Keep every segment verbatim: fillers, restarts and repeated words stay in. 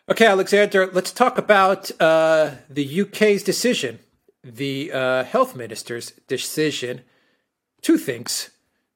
Okay, Alexander, let's talk about uh, the U K's decision, the uh, health minister's decision. Two things: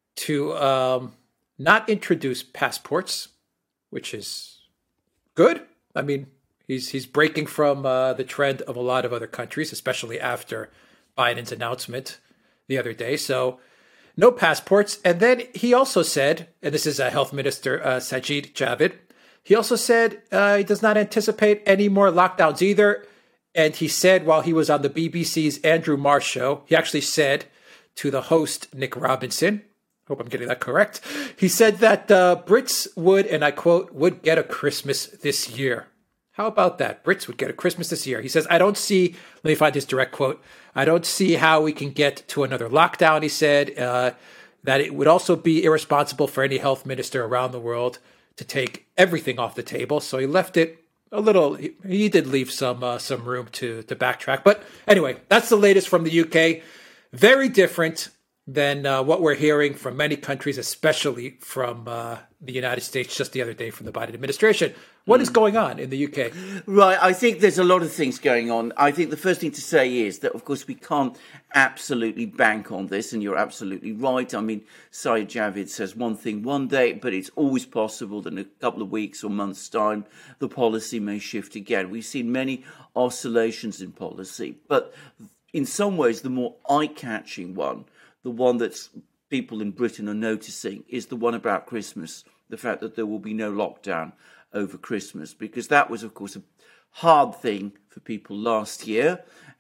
to um, not introduce passports, which is good. I mean, he's he's breaking from uh, the trend of a lot of other countries, especially after Biden's announcement the other day. So, no passports. And then he also said, and this is uh, Health Minister uh, Sajid Javid. He also said uh, he does not anticipate any more lockdowns either. And he said while he was on the B B C's Andrew Marr show, he actually said to the host, Nick Robinson, hope I'm getting that correct, he said that uh, Brits would, and I quote, would get a Christmas this year. How about that? Brits would get a Christmas this year. He says, I don't see, let me find his direct quote, I don't see how we can get to another lockdown, he said, uh, that it would also be irresponsible for any health minister around the world to take everything off the table. So he left it a little, he, he did leave some uh, some room to, to backtrack. But anyway, that's the latest from the U K. Very different than uh, what we're hearing from many countries, especially from uh, the United States just the other day from the Biden administration. What mm. is going on in the U K? Right, I think there's a lot of things going on. I think the first thing to say is that, of course, we can't absolutely bank on this, and you're absolutely right. I mean, Sajid Javid says one thing one day, but it's always possible that in a couple of weeks or months' time, the policy may shift again. We've seen many oscillations in policy, but in some ways, the more eye-catching one, the one that people in Britain are noticing, is the one about Christmas, the fact that there will be no lockdown over Christmas, because that was, of course, a hard thing for people last year,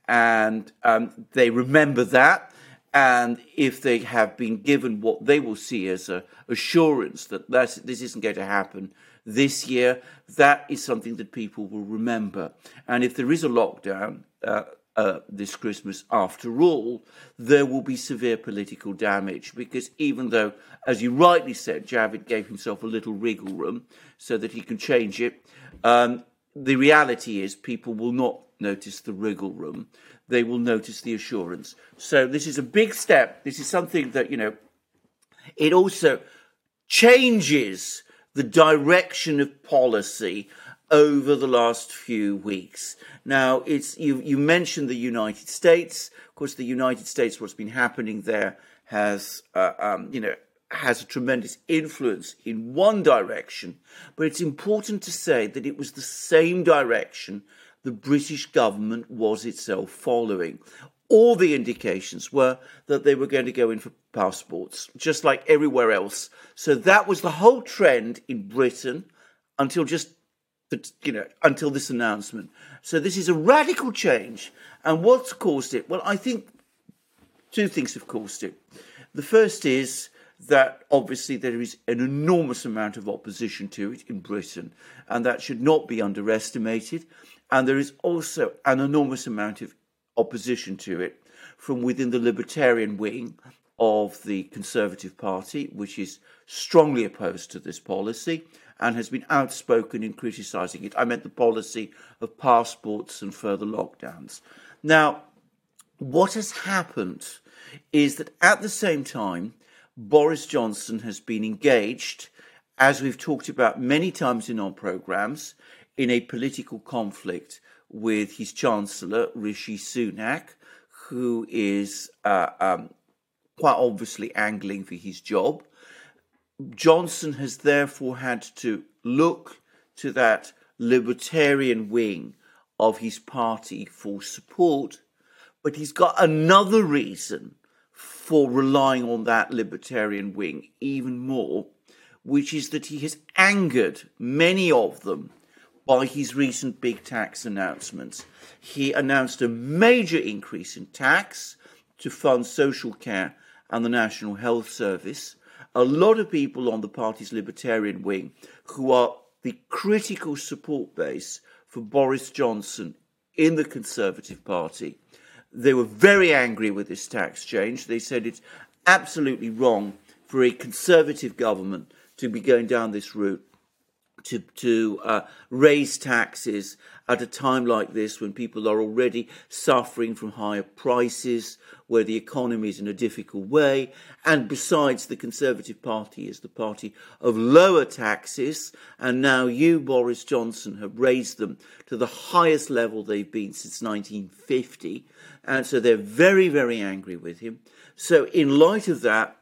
and um, they remember that. And if they have been given what they will see as a assurance that that's, this isn't going to happen this year, that is something that people will remember. And if there is a lockdown, uh, Uh, this Christmas, after all, there will be severe political damage, because even though, as you rightly said, Javid gave himself a little wriggle room so that he can change it, um, the reality is people will not notice the wriggle room. They will notice the assurance. So this is a big step. This is something that, you know, it also changes the direction of policy over the last few weeks. Now, it's you, you mentioned the United States. Of course, the United States, what's been happening there has, uh, um, you know, has a tremendous influence in one direction. But it's important to say that it was the same direction the British government was itself following. All the indications were that they were going to go in for passports, just like everywhere else. So that was the whole trend in Britain until just you know, until this announcement. So this is a radical change. And what's caused it? Well, I think two things have caused it. The first is that obviously there is an enormous amount of opposition to it in Britain, and that should not be underestimated. And there is also an enormous amount of opposition to it from within the libertarian wing of the Conservative Party, which is strongly opposed to this policy and has been outspoken in criticising it. I meant the policy of passports and further lockdowns. Now, what has happened is that at the same time, Boris Johnson has been engaged, as we've talked about many times in our programmes, in a political conflict with his Chancellor, Rishi Sunak, who is uh, um, quite obviously angling for his job. Johnson has therefore had to look to that libertarian wing of his party for support, but he's got another reason for relying on that libertarian wing even more, which is that he has angered many of them by his recent big tax announcements. He announced a major increase in tax to fund social care and the National Health Service. A lot of people on the party's libertarian wing, who are the critical support base for Boris Johnson in the Conservative Party, they were very angry with this tax change. They said it's absolutely wrong for a Conservative government to be going down this route. to to uh, raise taxes at a time like this when people are already suffering from higher prices, where the economy is in a difficult way. And besides, the Conservative Party is the party of lower taxes, and now you, Boris Johnson, have raised them to the highest level they've been since nineteen fifty, and so they're very, very angry with him. So in light of that,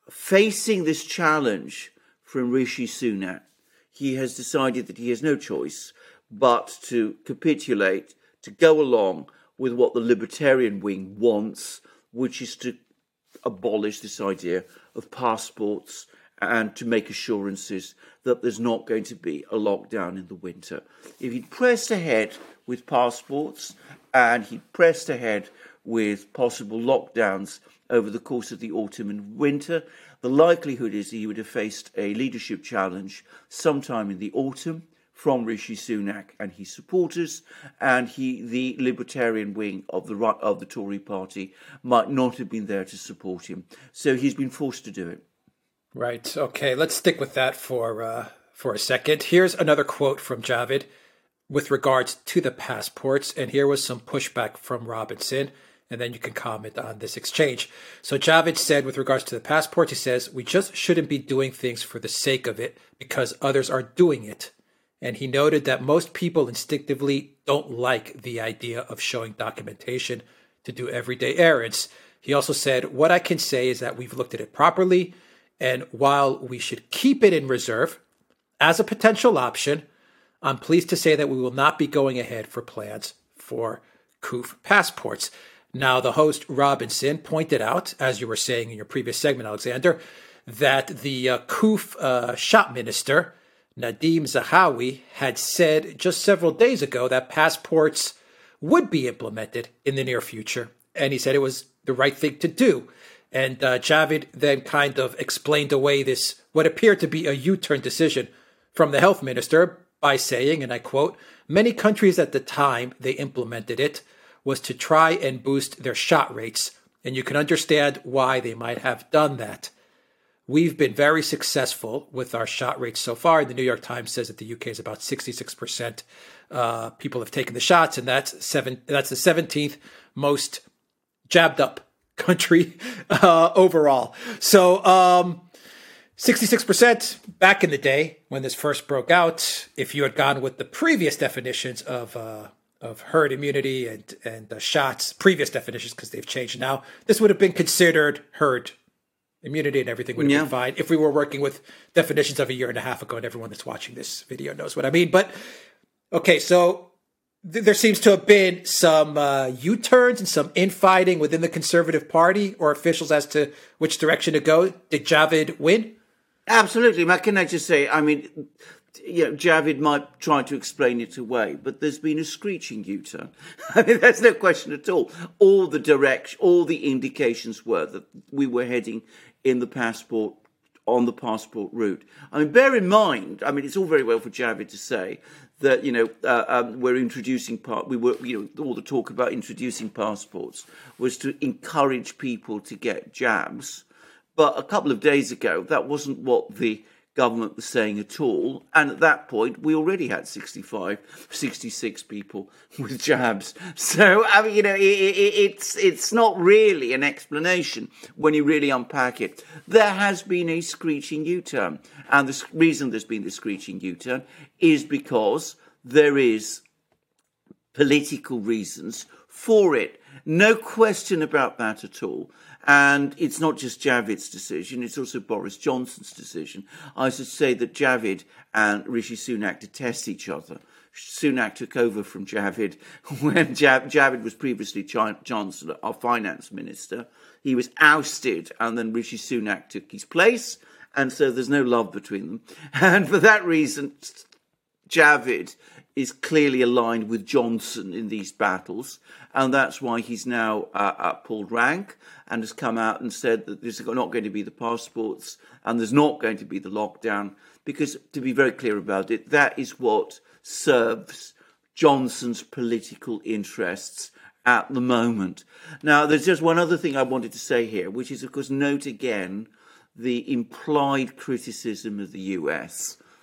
facing this challenge from Rishi Sunak, he has decided that he has no choice but to capitulate, to go along with what the Libertarian wing wants, which is to abolish this idea of passports and to make assurances that there's not going to be a lockdown in the winter. If he'd pressed ahead with passports and he'd pressed ahead with possible lockdowns over the course of the autumn and winter, the likelihood is he would have faced a leadership challenge sometime in the autumn from Rishi Sunak and his supporters, and he, the Libertarian wing of the right of the Tory party, might not have been there to support him. So he's been forced to do it. Right. Okay. Let's stick with that for uh, for a second. Here's another quote from Javid with regards to the passports, and here was some pushback from Robinson. And then you can comment on this exchange. So Javid said with regards to the passport, he says, we just shouldn't be doing things for the sake of it because others are doing it. And he noted that most people instinctively don't like the idea of showing documentation to do everyday errands. He also said, what I can say is that we've looked at it properly. And while we should keep it in reserve as a potential option, I'm pleased to say that we will not be going ahead for plans for C O O F passports. Now, the host, Robinson, pointed out, as you were saying in your previous segment, Alexander, that the uh, C O O F uh, shop minister, Nadeem Zahawi, had said just several days ago that passports would be implemented in the near future. And he said it was the right thing to do. And uh, Javid then kind of explained away this, what appeared to be a U-turn decision from the health minister by saying, and I quote, many countries at the time they implemented it was to try and boost their shot rates, and you can understand why they might have done that. We've been very successful with our shot rates so far. The New York Times says that the U K is about sixty-six percent uh, people have taken the shots, and that's seven. That's the seventeenth most jabbed up country uh, overall. So um, sixty-six percent back in the day when this first broke out. If you had gone with the previous definitions of uh, of herd immunity and and uh, shots, previous definitions, because they've changed now, this would have been considered herd immunity and everything would have yeah. been fine if we were working with definitions of a year and a half ago, and everyone that's watching this video knows what I mean. But, okay, so th- there seems to have been some uh, U-turns and some infighting within the Conservative Party or officials as to which direction to go. Did Javid win? Absolutely. Can I just say, I mean, you know, Javid might try to explain it away, but there's been a screeching U-turn. I mean, there's no question at all. All the direction, all the indications were that we were heading in the passport, on the passport route. I mean, bear in mind, I mean, it's all very well for Javid to say that, you know, uh, um, we're introducing part, we were, you know, all the talk about introducing passports was to encourage people to get jabs. But a couple of days ago, that wasn't what the government was saying at all. And at that point, we already had sixty-five, sixty-six people with jabs. So, I mean, you know, it, it, it's it's not really an explanation when you really unpack it. There has been a screeching U-turn. And the reason there's been the screeching U-turn is because there is political reasons for it. No question about that at all. And it's not just Javid's decision, it's also Boris Johnson's decision. I should say that Javid and Rishi Sunak detest each other. Sunak took over from Javid when Jav- Javid was previously Ch- Chancellor, our finance minister. He was ousted, and then Rishi Sunak took his place, and so there's no love between them. And for that reason, Javid is clearly aligned with Johnson in these battles, and that's why he's now uh, uh, pulled rank and has come out and said that there's not going to be the passports and there's not going to be the lockdown, because, to be very clear about it, that is what serves Johnson's political interests at the moment. Now, there's just one other thing I wanted to say here, which is, of course, note again the implied criticism of the U S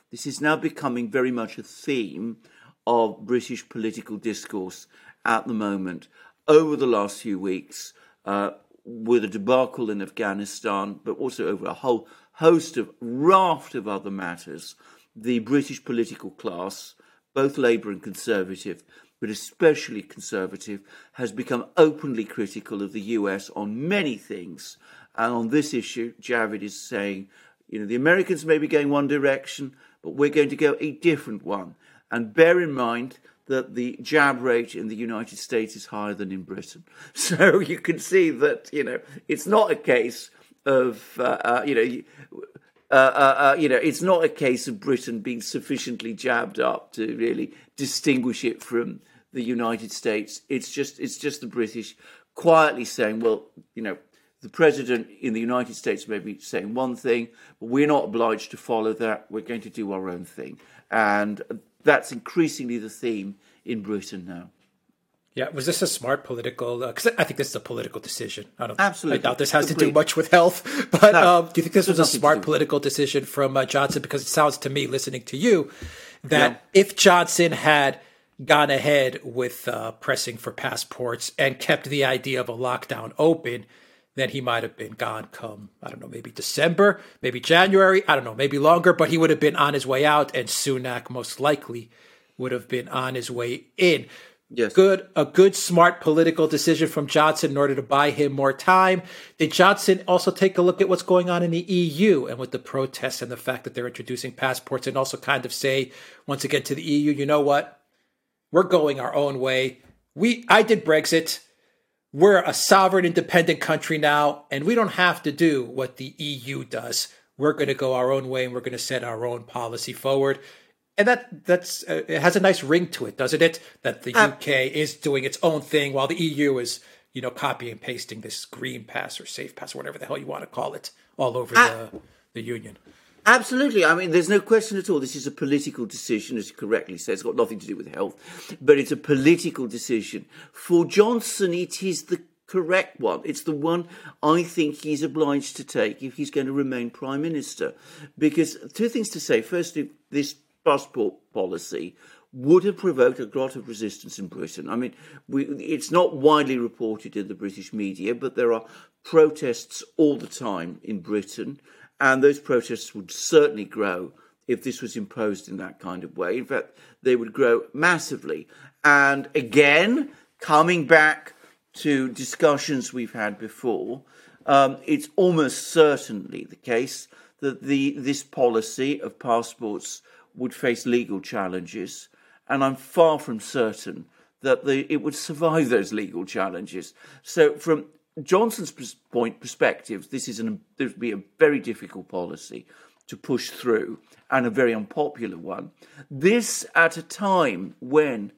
This is now becoming very much a theme of British political discourse at the moment. Over the last few weeks, uh, with a debacle in Afghanistan, but also over a whole host of raft of other matters, the British political class, both Labour and Conservative, but especially Conservative, has become openly critical of the U S on many things. And on this issue, Javid is saying, you know, the Americans may be going one direction, but we're going to go a different one. And bear in mind that the jab rate in the United States is higher than in Britain. So you can see that, you know, it's not a case of, uh, uh, you know, uh, uh, uh, you know, it's not a case of Britain being sufficiently jabbed up to really distinguish it from the United States. It's just, it's just the British quietly saying, well, you know, the president in the United States may be saying one thing, but we're not obliged to follow that. We're going to do our own thing. And that's increasingly the theme in Britain now. Yeah, was this a smart political? Because uh, I think this is a political decision. I don't. Absolutely, I doubt this has Complete. to do much with health. But no, um, do you think this was a smart political decision from uh, Johnson? Because it sounds to me, listening to you, that yeah. if Johnson had gone ahead with uh, pressing for passports and kept the idea of a lockdown open, then he might have been gone come, I don't know, maybe December, maybe January, I don't know, maybe longer, but he would have been on his way out, and Sunak most likely would have been on his way in. Yes. Good, a good, smart political decision from Johnson in order to buy him more time. Did Johnson also take a look at what's going on in the E U and with the protests and the fact that they're introducing passports, and also kind of say, once again, to the E U, you know what? We're going our own way. We, I did Brexit. We're a sovereign, independent country now, and we don't have to do what the E U does. We're going to go our own way, and we're going to set our own policy forward. And that that's uh, it has a nice ring to it, doesn't it? That the uh, U K is doing its own thing while the E U is, you know, copying and pasting this green pass or safe pass, or whatever the hell you want to call it, all over uh, the, the union. Absolutely. I mean, there's no question at all. This is a political decision, as you correctly say. It's got nothing to do with health, but it's a political decision. For Johnson, it is the correct one. It's the one I think he's obliged to take if he's going to remain Prime Minister. Because two things to say. Firstly, this passport policy would have provoked a lot of resistance in Britain. I mean, we, it's not widely reported in the British media, but there are protests all the time in Britain. And those protests would certainly grow if this was imposed in that kind of way. In fact, they would grow massively. And again, coming back to discussions we've had before, um, it's almost certainly the case that the this policy of passports would face legal challenges. And I'm far from certain that the, it would survive those legal challenges. So from Johnson's point perspective, this is an there would be a very difficult policy to push through, and a very unpopular one. This at a time when,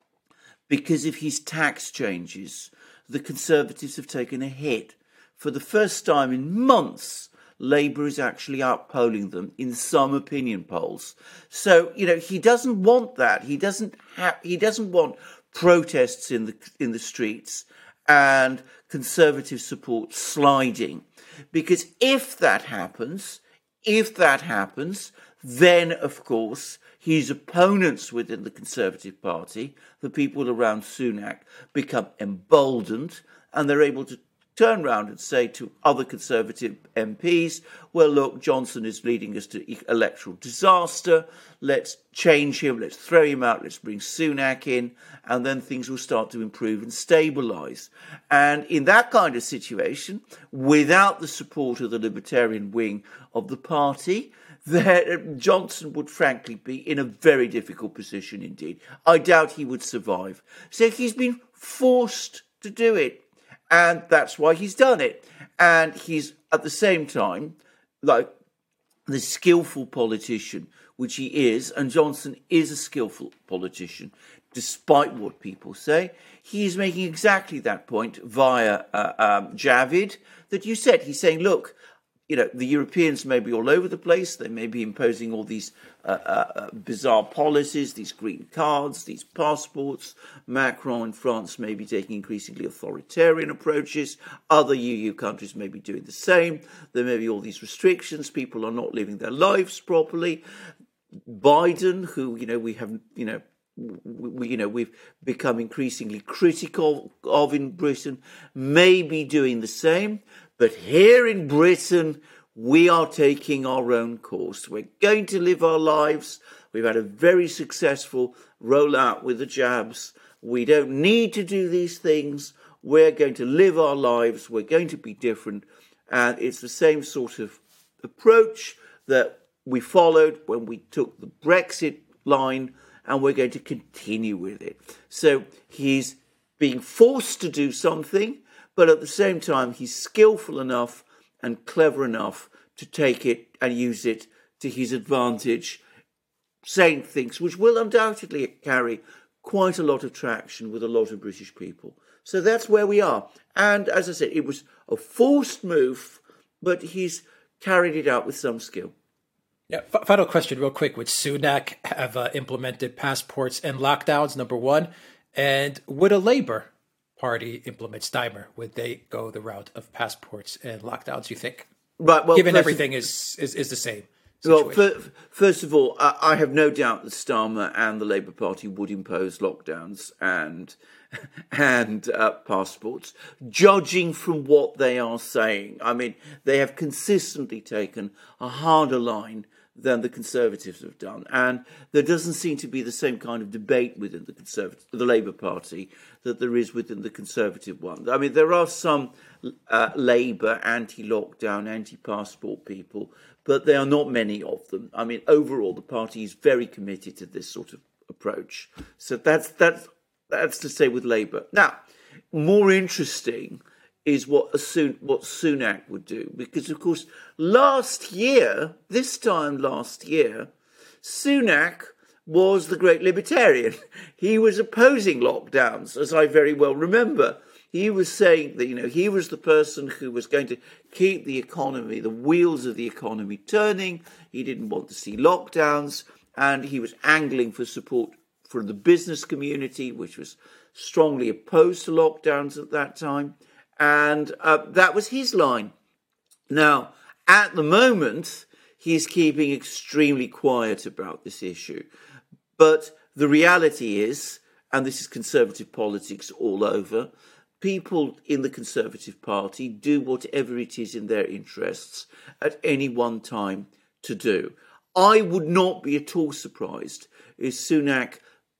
because of his tax changes, the Conservatives have taken a hit. For the first time in months, Labour is actually outpolling them in some opinion polls. So, you know, he doesn't want that. He doesn't have. He doesn't want protests in the in the streets and Conservative support sliding. Because if that happens, if that happens, then, of course, his opponents within the Conservative Party, the people around Sunak, become emboldened, and they're able to turn around and say to other Conservative M Ps, well, look, Johnson is leading us to electoral disaster. Let's change him. Let's throw him out. Let's bring Sunak in. And then things will start to improve and stabilise. And in that kind of situation, without the support of the Libertarian wing of the party, that Johnson would frankly be in a very difficult position indeed. I doubt he would survive. So he's been forced to do it. And that's why he's done it. And he's, at the same time, like the skillful politician, which he is, and Johnson is a skillful politician, despite what people say. He is making exactly that point via uh, um, Javid that you said. He's saying, look, you know, the Europeans may be all over the place. They may be imposing all these uh, uh, bizarre policies, these green cards, these passports. Macron in France may be taking increasingly authoritarian approaches. Other E U countries may be doing the same. There may be all these restrictions. People are not living their lives properly. Biden, who, you know, we have, you know, we, you know, we've become increasingly critical of in Britain, may be doing the same. But here in Britain, we are taking our own course. We're going to live our lives. We've had a very successful rollout with the jabs. We don't need to do these things. We're going to live our lives. We're going to be different. And it's the same sort of approach that we followed when we took the Brexit line, and we're going to continue with it. So he's being forced to do something, but at the same time, he's skillful enough and clever enough to take it and use it to his advantage, saying things which will undoubtedly carry quite a lot of traction with a lot of British people. So that's where we are. And as I said, it was a forced move, but he's carried it out with some skill. Yeah. F- final question, real quick. Would Sunak have uh, implemented passports and lockdowns, number one? And would a Labour Party implement Steimer? Would they go the route of passports and lockdowns, you think? Right. Well, given everything is, is, is the same situation. Well, for, first of all, I, I have no doubt that Starmer and the Labour Party would impose lockdowns and and uh, passports, judging from what they are saying. I mean, they have consistently taken a harder line than the Conservatives have done, and there doesn't seem to be the same kind of debate within the Conservative, the Labour Party, that there is within the Conservative one. I mean, there are some uh, Labour anti-lockdown, anti-passport people, but there are not many of them. I mean, overall, the party is very committed to this sort of approach. So that's that's that's to say with Labour. Now, more interesting is what Sun, what Sunak would do, because of course last year, this time last year, Sunak was the great libertarian. He was opposing lockdowns, as I very well remember. He was saying that, you know, he was the person who was going to keep the economy, the wheels of the economy turning. He didn't want to see lockdowns, and he was angling for support from the business community, which was strongly opposed to lockdowns at that time. And uh, that was his line. Now, at the moment, he's keeping extremely quiet about this issue. But the reality is, and this is Conservative politics all over, people in the Conservative Party do whatever it is in their interests at any one time to do. I would not be at all surprised if Sunak,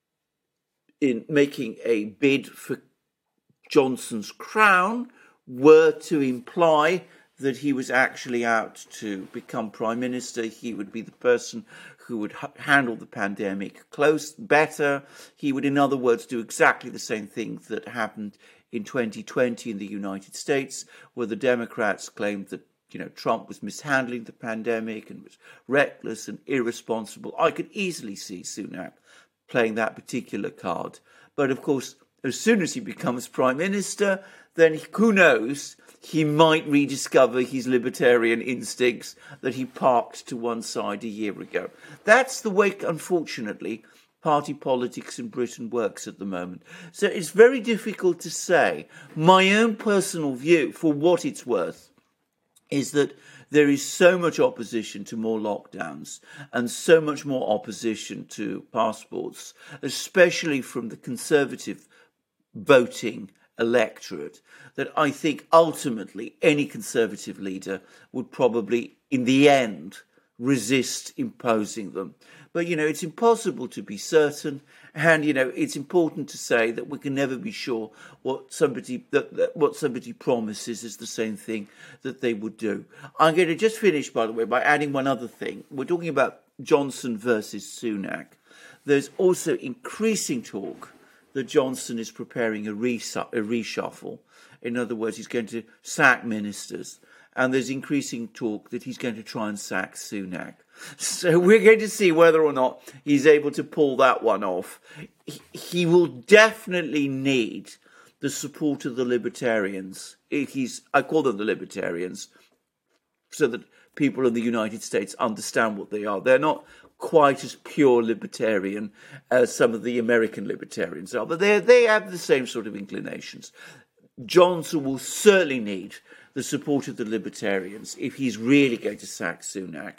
in making a bid for Johnson's crown, were to imply that he was actually out to become Prime Minister. He would be the person who would h- handle the pandemic close, better. He would, in other words, do exactly the same thing that happened in twenty twenty in the United States, where the Democrats claimed that, you know, Trump was mishandling the pandemic and was reckless and irresponsible. I could easily see Sunak playing that particular card. But of course, as soon as he becomes Prime Minister, then who knows, he might rediscover his libertarian instincts that he parked to one side a year ago. That's the way, unfortunately, party politics in Britain works at the moment. So it's very difficult to say. My own personal view, for what it's worth, is that there is so much opposition to more lockdowns and so much more opposition to passports, especially from the Conservative voting electorate, that I think ultimately any Conservative leader would probably, in the end, resist imposing them. But, you know, it's impossible to be certain. And, you know, it's important to say that we can never be sure what somebody that, that what somebody promises is the same thing that they would do. I'm going to just finish, by the way, by adding one other thing. We're talking about Johnson versus Sunak. There's also increasing talk that Johnson is preparing a, res- a reshuffle. In other words, he's going to sack ministers. And there's increasing talk that he's going to try and sack Sunak. So we're going to see whether or not he's able to pull that one off. He will definitely need the support of the libertarians. He's, I call them the libertarians, so that people in the United States understand what they are. They're not quite as pure libertarian as some of the American libertarians are, but they they have the same sort of inclinations. Johnson will certainly need the support of the libertarians if he's really going to sack Sunak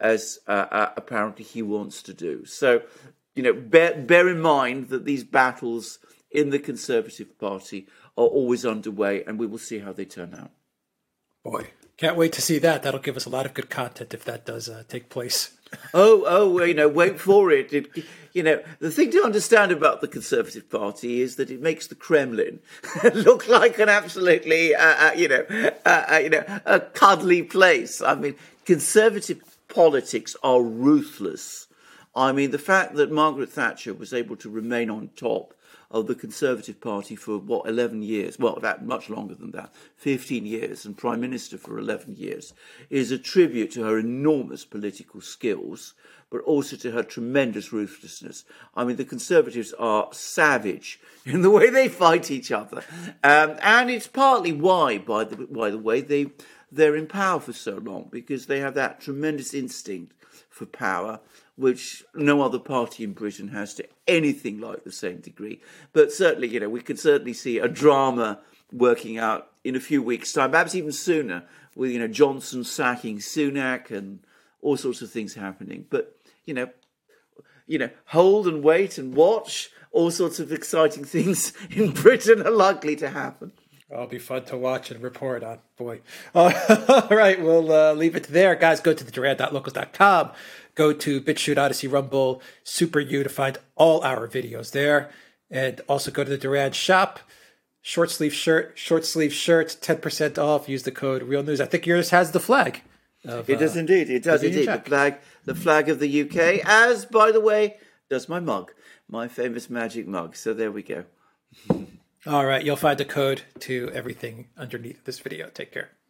as uh, uh, apparently he wants to do. So, you know, bear, bear in mind that these battles in the Conservative Party are always underway, and we will see how they turn out. Boy, can't wait to see that. That'll give us a lot of good content if that does uh, take place. Oh, oh, you know, wait for it. it. You know, the thing to understand about the Conservative Party is that it makes the Kremlin look like an absolutely, uh, uh, you know, uh, uh, you know, a cuddly place. I mean, Conservative politics are ruthless. I mean, the fact that Margaret Thatcher was able to remain on top of the Conservative Party for, what, eleven years, well, that much longer than that, fifteen years, and Prime Minister for eleven years, is a tribute to her enormous political skills, but also to her tremendous ruthlessness. I mean, the Conservatives are savage in the way they fight each other. Um, and it's partly why, by the, by the way, they, they're in power for so long, because they have that tremendous instinct for power, which no other party in Britain has to anything like the same degree. But certainly, you know, we could certainly see a drama working out in a few weeks' time, perhaps even sooner, with, you know, Johnson sacking Sunak and all sorts of things happening. But, you know, you know, hold and wait and watch. All sorts of exciting things in Britain are likely to happen. It'll be fun to watch and report on. Boy. Uh, all right, we'll uh, leave it there. Guys, go to the Duran dot locals dot com. Go to BitChute, Odyssey, Rumble, Super U to find all our videos there. And also go to the Duran shop. Short sleeve shirt, short sleeve shirt, ten percent off. Use the code Real News. I think yours has the flag. Of, it does uh, indeed. It does indeed. The flag, the flag of the U K, as, by the way, does my mug, my famous magic mug. So there we go. All right. You'll find the code to everything underneath this video. Take care.